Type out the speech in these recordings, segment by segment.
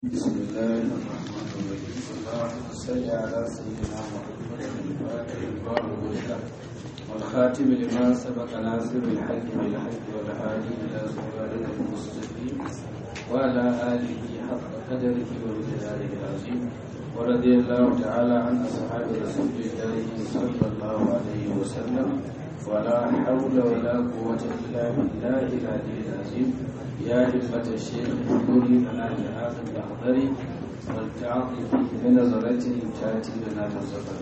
بسم الله الرحمن الرحيم. اللهم صل على سيدنا محمد الفاتح لما والخاتم لما سبق ناصر الحق بالحق والهادي الى صراطك المستقيم وعلى اله حق قدره ومقداره العظيم. ورضي الله تعالى عن اصحاب رسول الله صلى الله عليه وسلم ولا حول ولا قوه الا بالله العلي العظيم. يا همة الشيخ اذكري لنا بهذا المحضر والتعاطف بنظرة تأتي لنا بالزفر.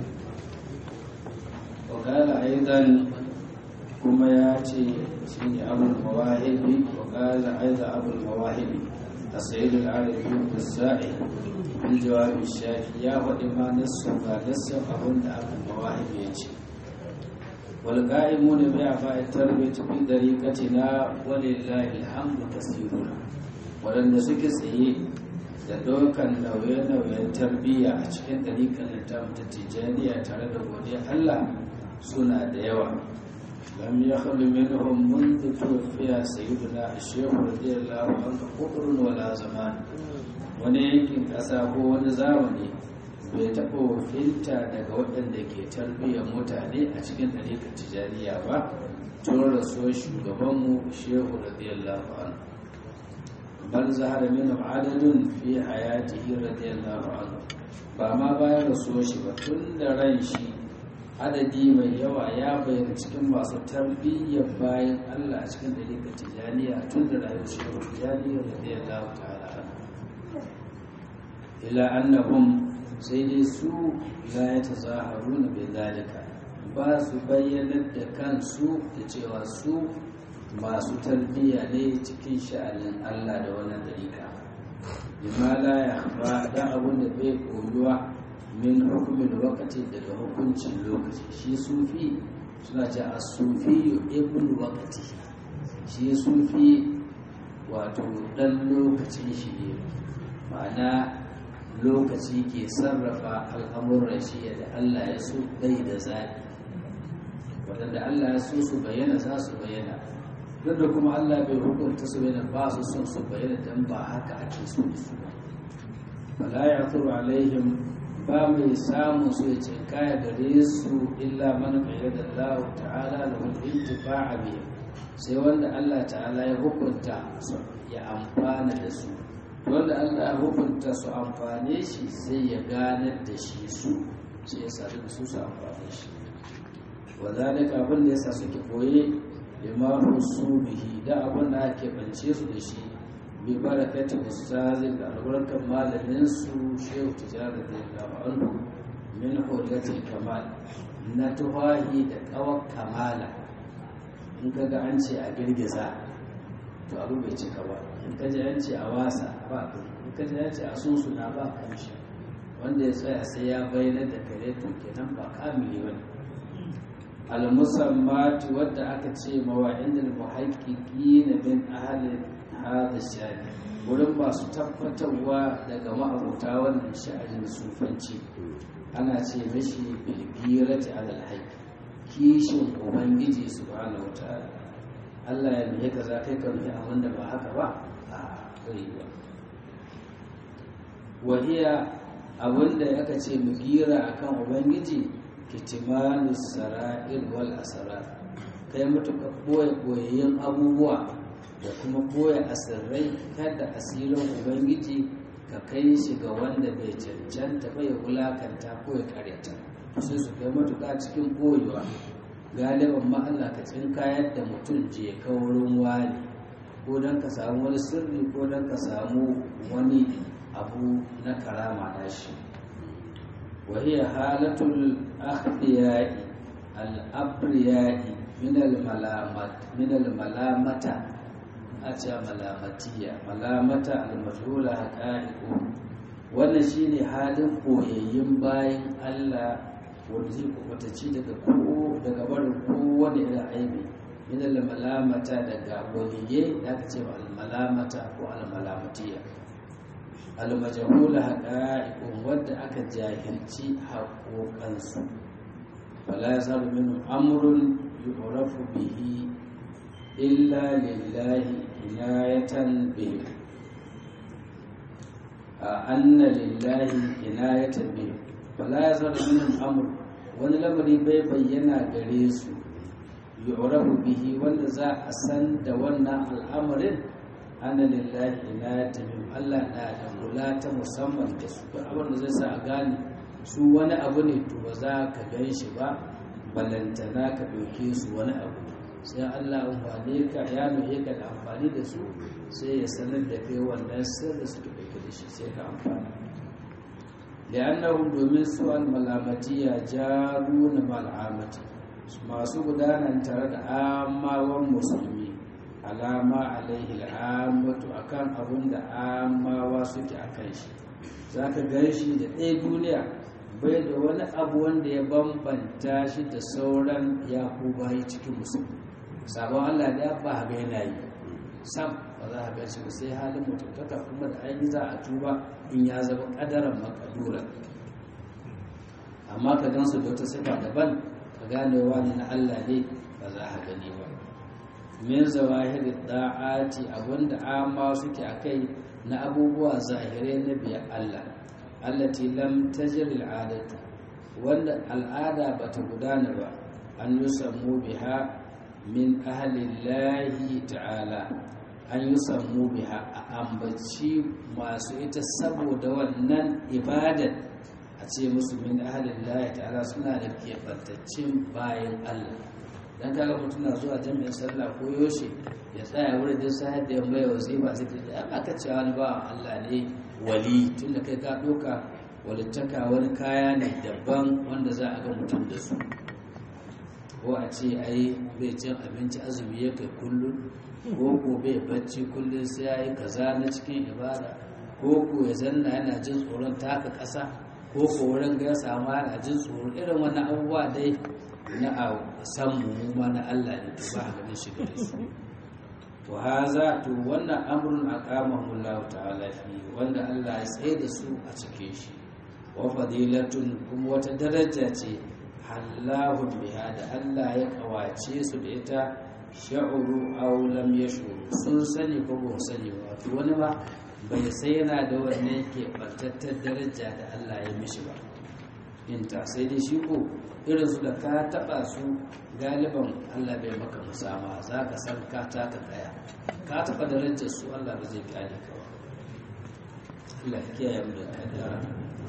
وقال أيضا كما يأتي سيدي أبو المواهب، وقال أيضا أبو المواهب السيد العارفي بالسائل بالجواب الشافي يا وإما نصف أبو المواهب يأتي والقائمون بأعفاء التربية في طريقتنا ولله الحمد كثيرون. waɗanda suke tsaye da ɗaukan nauye-nauyen tarbiyya a cikin ɗariƙar littafin ta tijjaniya tare da godiya Allah suna da yawa. lam ya halu minhum mundu tuwafiya sayyiduna shehu radiyallahu anhu qudrun wala zaman. wani yankin ƙasa ko wani zamani bai taɓa wakilta daga waɗanda ke tarbiyyar mutane a cikin ɗariƙar tijjaniya ba tun rasuwar shugabanmu shehu radiyallahu anhu. bal zahara min adadun fi hayatihi radiyallahu anhu. ba ma bayan rasuwar shi ba, tun da ran shi adadi mai yawa ya bayyana cikin masu tarbiyyar bayan Allah a cikin ɗariƙar tijjaniya tun da rayuwar shehu tijjaniya radiyallahu ta'ala anhu. ila annahum sai dai su la ya ta zaharu na bai zalika, ba su bayyanar da kansu da cewa su masu tarbiyya ne cikin sha'anin Allah da wannan dalika. bima la ya ba da abun da bai koyuwa min hukumin wakati daga hukuncin lokaci. shi sufi suna ce a sufi ibn wakati, shi sufi wato dan lokacin shi ne, ma'ana lokaci ke sarrafa al'amuran shi da Allah ya so bai da zaɓi. waɗanda Allah ya so su bayyana za su bayyana, duk da kuma Allah bai hukunta su bayyana ba su son su bayyana don ba haka ake so su ba. bala ya turu alaihim, ba mai samun su ya ce kaya gare su illa man qayyada Allah ta'ala lahu al-intifa'a bihi, sai wanda Allah ta'ala ya hukunta su ya amfana da su. wanda Allah hukunta su amfane shi sai ya ganar da shi su, sai ya sadu da su amfane shi. wa zalika abin da yasa suke koye bima husu bihi, da abin da ake bance su da shi bi barakati ustazin da albarkan malamin su shehu tijara da anhu min hurrati kamal, na tuhahi da kawar kamala. in kaga an ce a girgiza to abu bai cika ba, in ka ji an ce a wasa ba, in ka ji an ce a sunsuna ba kamshi. wanda ya tsaya sai ya bayyana da kare to kenan ba kamili ba ne. al-musammati wadda aka ce mawa'idul muhaqqiqina min ahli hadha shani, wurin masu tabbatarwa daga ma'abuta wannan sha'anin sufanci ana ce mishi bilgirati alal haqq, kishin ubangiji subhanahu wa ta'ala. Allah ya nuhe ka za kai ka nuhe abin da ba haka ba a ƙariwa. wahiya abin da aka ce mu gira a kan ubangiji kitimanu sara'il wal asarar, kai matuƙa ɓoye-ɓoyayyen abubuwa da kuma ɓoye asirrai, kada asirin ubangiji ka kai shi ga wanda bai cancanta bai wulakanta ko ya karyata, sai su kai matuƙa cikin ɓoyewa. galiban ma Allah ka tsinkayar da mutum je ka wurin wani, ko don ka samu wani sirri ko don ka samu wani abu na karama na shi. wahiyar halatul akhdiyai al-abriyai min al-malamata, a ce malamata al-majhula haqa'iqu. wannan shine halin koyayyin bayan Allah wanda zai kubutaci daga barin kowane irin aibi. min al-malamata daga waliyye da aka ce al-malamata ko al-malamatiya. al-majhula haqa'iqun wadda aka jahilci haƙoƙansu. wala yazalu minhu amrun yu'rafu bihi illa lillahi inayatan bihi. anna lillahi inayatan bi wala yazar minhum amr wani lamari bai bayyana gare su yu'rafu bihi wanda za a san da wannan al'amarin anna lillahi inayatan bi Allah na da kula ta musamman da su abin da zai sa a gane su wani abu ne to ba za ka gan shi ba balantana ka ɗauke su wani abu sai Allah amfani ka ya nuhe ka da amfani da su sai ya sanar da kai wannan sirri suke ɗauke da shi sai ka amfani li'annahum domin su al-malamatiya jaruna mal'amati masu gudanar tare da amawan musulmi alama alaihi al'amatu akan abun da amawa suke akan shi zaka gan shi da ɗaya duniya bai da wani abu wanda ya bambanta shi da sauran yakubayi cikin musulmi sabon Allah da ba ga yana yi sam ba za a gaci ba sai halin mutuntaka kuma da ainihi za a tuba in ya zama kadaran makadura amma ka gan su da wata sifa daban ka gane wani na Allah ne ba za a gani ba min zawahiri da'ati abinda amma suke akai na abubuwa zahirai na biya Allah allati lam tajri al'adatu wanda al'ada bata gudana ba an yusammu biha min ahli Allah ta'ala an yusammu biha a ambaci masu ita saboda wannan ibadar a ce musu min ahli Allah ta'ala suna da kebantaccen bayan Allah dan kaga mutum na zuwa jami'in sallah ko yoshe ya tsaya wurin da sai da mai wazifa sai da aka ce wani ba Allah ne wali tunda kai ka doka walittaka wani kaya ne daban wanda za a ga mutum da su ko a ce ai bai cin abinci azumi ya kai kullum ko ko bai bacci kullum sai ya yi kaza na cikin ibada ko ko ya zanna yana jin tsoron taka ƙasa ko ko wurin ga ya samu yana jin tsoron irin wannan abubuwa dai na a san mu na Allah ne to ba ga shi gare su to haza to wannan amrun aqamahu Allah ta'ala fi wanda Allah ya tsaye da su a cikin shi wa fadilatun kuma wata daraja ce hallahu biha da Allah ya kawace su da ita sha'uru aw lam yashuru sun sani ko ba sani ba to wani ba bai sai yana da wannan ke bantattar daraja da Allah ya mishi ba inta sai dai shi ko irin su da ka taba su galiban Allah bai maka musama za ka san ka taka tsaya ka taba darajar su Allah ba zai kyale ka ba Allah ya kiyaye mu da kadara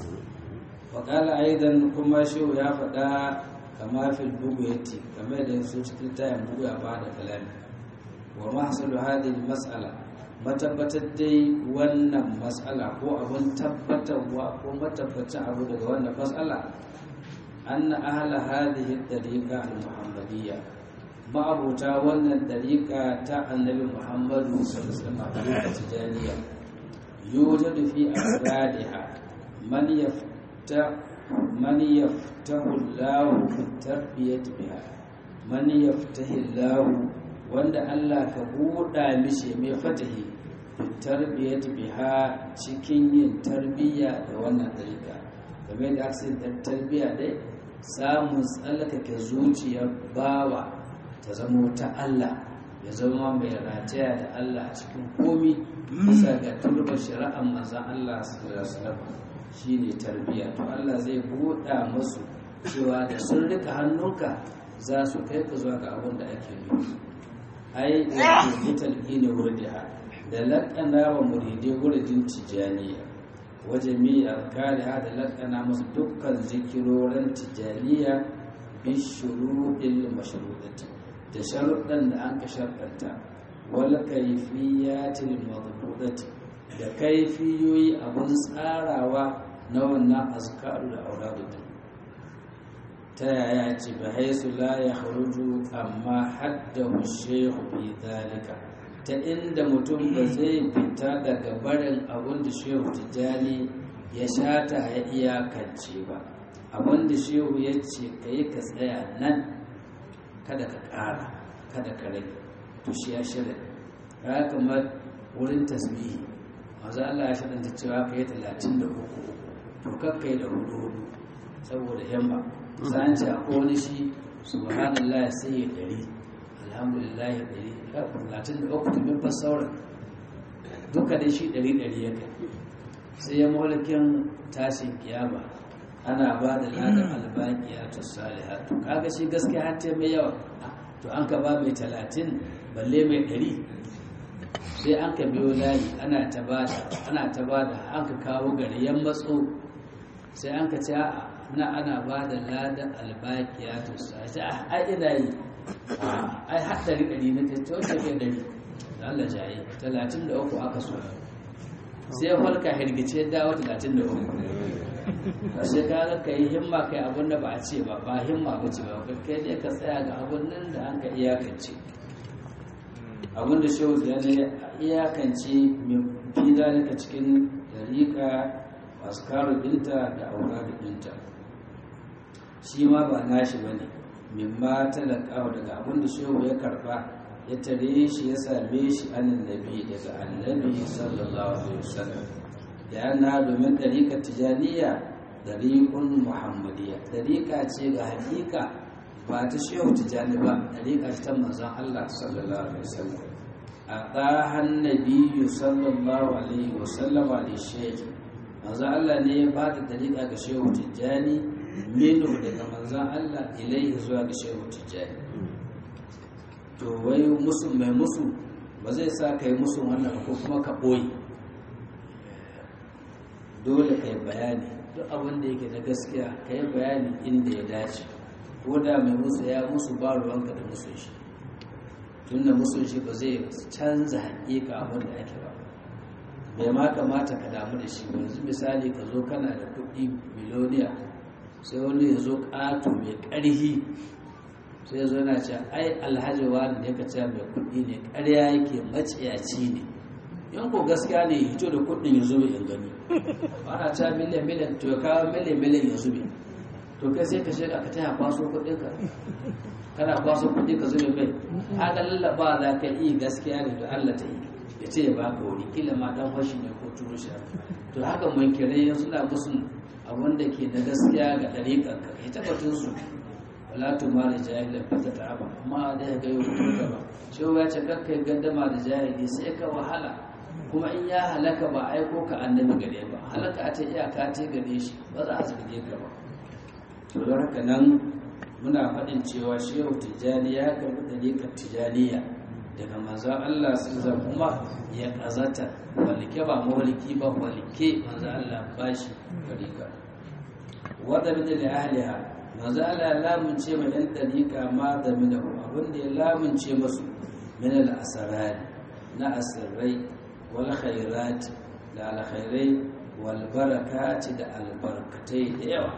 wa qala aidan kuma shi ya faɗa kama fil buguyati kamar da su cikin tayin buguya ba da kalami wa mahsulu hadhihi mas'ala matabbatar dai wannan mas'ala ko abun tabbatarwa ko matabbacin abu daga wannan mas'ala أن أهل هذه الطريقة المحمدية ما أبوتا وأن الطريقة تاع النبي محمد صلى الله عليه وسلم طريقة تجارية يوجد في أفرادها من يفتح الله في التربية بها من يفتح الله وأن الله كبودا مشي من فتحه في التربية بها cikin tarbiyya da wannan طريقة game da aksin tarbiyya dai samun tsallakake zuciyar bawa ta zama ta Allah ya zama mai rataya da Allah a cikin komi bisa ga turbar shari'ar manzon Allah sallallahu alaihi wasallam shine tarbiyya to Allah zai buɗa musu cewa da sun rika hannunka za su kai ka zuwa ga abin da ake nufi ai wato bitalqini wurdiha da laqana wa muridai wuridin tijaniya wajami'a kare hada lakana musu dukkan zikirorin tijaniya bi shuruɗin mashruɗati da sharuɗan da an ka sharɗanta wal kayfiyatil madbudati da kaifiyoyi abun tsarawa na wannan azkaru da auradu ta yaya ce ba haisu la ya kharuju amma haddahu shaykhu bi dhalika ta inda mutum ba zai fita daga barin abin da shehu tijjani ya shata ya iyakance ba abin da shehu ya ce ka yi ka tsaya nan kada ka ƙara kada ka rage to shi ya shirya ya kamar wurin tasbihi maza Allah ya shaɗanta cewa ka yi 33 to kakka yi da hudu saboda yamma sa'an ce a wani shi subhanallah sai ya 100 alhamdulillah ya 100 33 tun bin sauran duka dai shi 100 ya kai sai ya mulkin tashin kiyama ana ba da ladan albaqiyatu salihatu kaga shi gaskiya har ta mai yawa to an ka ba mai 30 balle mai 100 sai an ka biyo layi ana ta bada an ka kawo gari yan matso sai an ka ce ana ba da ladan albaqiyatu salihatu ai ina yi ai haddari 100 na ta wata ke 100 Allah jaye 33 aka so sai farka hirgice dawo 33 sai ka yi himma kai abin da ba a ce ba himma ba ce ba kai dai ka tsaya ga abin nan da an ka iyakance abin da shehu da ya iyakance fi zalika cikin dariƙa askaru dinta da auradu dinta shi ma ba nashi bane mimma talaqahu daga abin da shehu ya karba ya tare shi ya same shi annabi daga annabi sallallahu alaihi wasallam da yana domin dariƙar tijaniya dariƙun muhammadiyya dariƙa ce ga hakika ba ta shehu tijani ba dariƙa ta manzon Allah sallallahu alaihi wasallam a ɗahan nabiyyu sallallahu alaihi wasallam ali shehu manzon Allah ne ya ba da dariƙa ga shehu tijani minu daga manzon Allah ilaihi zuwa ga shehu tijani to wai musu mai musu ba zai sa kai musu wannan ko kuma ka boye dole kai bayani duk abin da yake da gaskiya kai bayani inda ya dace ko da mai musu ya musu ba ruwanka da musu shi tunda musu shi ba zai canza hakika abin da ake ba bai ma kamata ka damu da shi yanzu misali ka zo kana da kuɗi miliyoniya sai wani ya zo ƙato mai ƙarhi sai zo na ce ai alhaji wani ne ka ce mai kuɗi ne ƙarya yake maciyaci ne yan ko gaskiya ne hito da kuɗin ya zube in gani ana ta miliyan to ya kawo miliyan ya zube to kai sai ka shiga ka taya kwaso kuɗin ka kana kwaso kuɗi ka zube mai haka lallaba za ka yi gaskiya ne da Allah ta yi ya ce ya baka wuri kila ma dan fashi ne ko turusha to haka munkirai suna musun abin da ke da gaskiya ga ɗariƙar ka kai tabbatun su wala tuma da jahilin fata ta ba amma da ya ga yau ba cewa ya ce kakkai gaddama da jahili sai ka wahala kuma in ya halaka ba aiko ka annabi gare ba halaka ta iyaka ta gare shi ba za a zarge ka ba to don haka nan muna faɗin cewa shehu tijjani ya karɓi ɗariƙar tijjaniya daga manzon Allah sun kuma ya ƙazata walike ba mawaliki ba walike manzon Allah ba shi ɗariƙar wadda bin da ahliha manzo Allah ya lamunce ma yan dariƙa ma da minahu abinda ya lamunce masu min al-asrar na asrai wal khairat da al-khairai wal barakati da albarkatai da yawa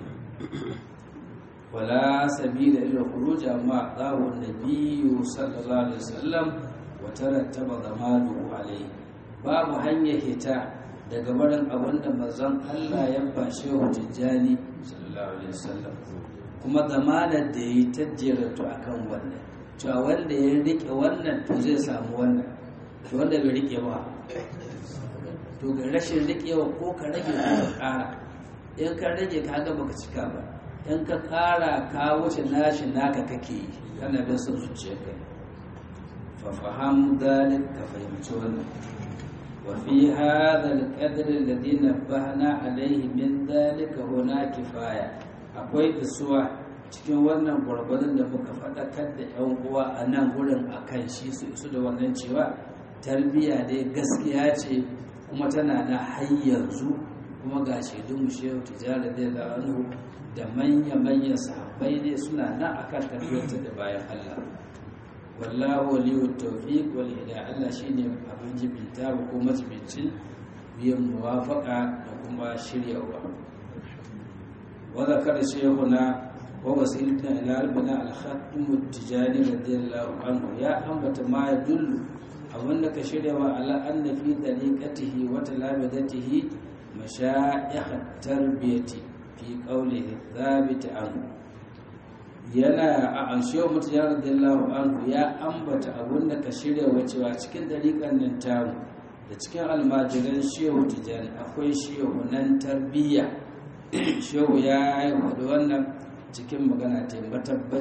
wala sabila ila khuruj amma dawo nabiyyu sallallahu alaihi wasallam wa tarattaba zamanuhu alaihi babu hanya hita daga barin abinda manzon Allah ya bashe wa tijjani sallallahu alaihi wasallam kuma zamanar da yi tajjeratu akan wannan cewa wanda ya rike wannan to zai samu wannan to wanda bai rike ba to ga rashin rikewa ko ka rage ko ka kara in ka rage ka ga baka cika ba in ka kara ka wuce nashi naka kake yi kana bin son zuciyarka fa faham dalik ka fahimci wannan وفي هذا القدر الذي نبهنا عليه من ذلك هنا كفاية akwai isuwa cikin wannan gwargwadon da muka faɗakar da 'yan uwa a nan gurin a kan shi su isu da wannan cewa tarbiyya dai gaskiya ce kuma tana na har yanzu kuma ga shaidun mu shehu tijjara da anhu da manya-manyan sahabbai ne suna nan akan tarbiyyar da bayan Allah wallahu waliyut tawfiq wal hidayah Allah shine abin jibinta ko majibincin biyan muwafaqa da kuma shiryawa wa zakara shaykhuna wa wasilna ila rabbina al-khatim at-tijani radiyallahu anhu ya ambata ma yadullu abin da ka shiryawa ala anna fi tariqatihi wa talabatihi mashayikh at-tarbiyati fi qawlihi thabit anhu yana a anshewa mutu ya radiyallahu anhu ya ambata abun da ka shirya wacewa cikin dariƙan nan tamu da cikin almajiran shehu tijani akwai shehu nan tarbiyya shehu ya yi hudu wannan cikin magana ta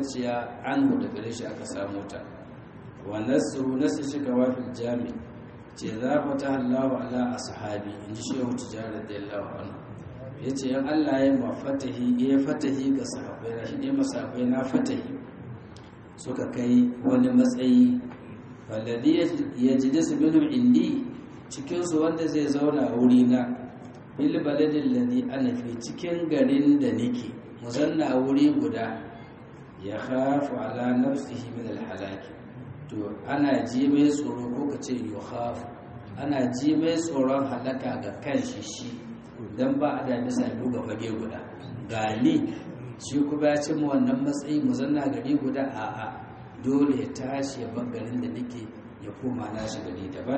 matabbaciya an hudu gare shi aka samu ta wa nasu shi kawafin jami ce za fata Allahu ala ashabi in ji shehu tijari radiyallahu anhu ya ce yan Allah ya fatahi ga sahabbai na shi ne masahabbai na fatahi suka kai wani matsayi walladhi yajlisu minhum indi cikinsu wanda zai zauna a wuri na bil baladin ladhi ana fi cikin garin da nake mu zanna a wuri guda ya khafu ala nafsihi min al halaki to ana ji mai tsoro ko kace yukhafu ana ji mai tsoron halaka ga kanshi shi dan ba a da bisa ga fage guda gani shi kuma ya ce mu wannan matsayi mu zanna gari guda a'a dole ya tashi ya bar garin da nake ya koma nashi gari daban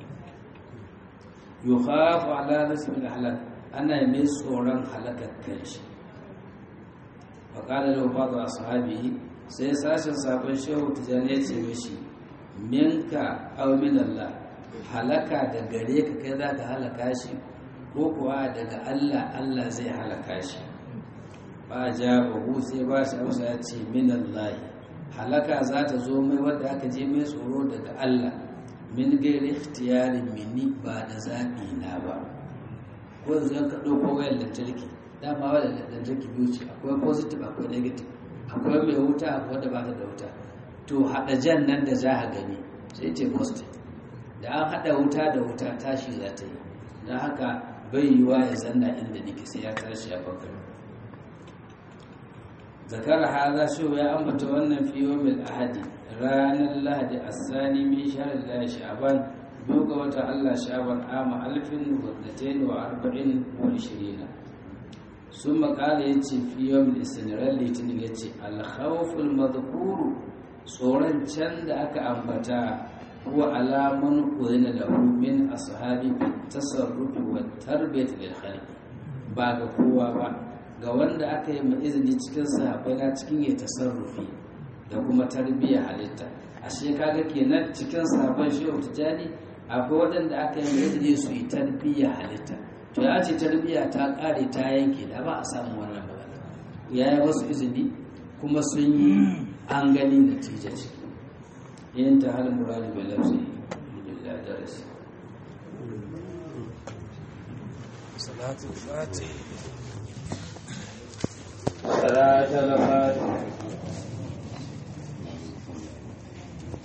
yukhafu ala nafsi min halak ana mai tsoron halakar kanshi fa qala lahu ba'd ashabihi sai sashin sabon shehu tijani ya ce mishi minka aw min Allah halaka da gare ka kai za ka halaka shi ko kuwa daga Allah Allah zai halaka shi ba jawabu sai ba shi amsa ya ce min Allah halaka za ta zo mai wadda aka je mai tsoro daga Allah min gairi ikhtiyarin minni ba da zaɓi na ba ko zan ka ɗauko wayar lantarki dama wayar lantarki biyu ce akwai positive akwai negative akwai mai wuta akwai wadda ba ta da wuta to haɗa jan nan da za a gani sai ce positive da an haɗa wuta da wuta tashi za ta yi don haka bai yiwa ya zanna inda nake sai ya tashi a bakar zakara haza shi ya ambata wannan fi yawmil ahadi ranar lahadi asani min shahr Allah sha'ban biyu ga wata Allah sha'ban ama 1420 sun makala yace fi yawmil isnirar litinin yace al-khawful madhkuru tsoron can da aka ambata huwa alamun udhina lahu min ashabi tasarrufi wa tarbiyati lil khalqi ba ga kowa ba ga wanda aka yi mai izini cikin sahabbai na cikin ya tasarrufi da kuma tarbiyyar halitta ashe kaga kenan cikin sahabban shehu tijani akwai waɗanda aka yi mai izini su yi tarbiyyar halitta to ya ce tarbiyya ta ƙare ta yanke da ba a samu wannan magana ya yi wasu izini kuma sun yi an gani natija ce yin ta halin murari bai lafsi da darasi salatul fatih صلاة الفاتحة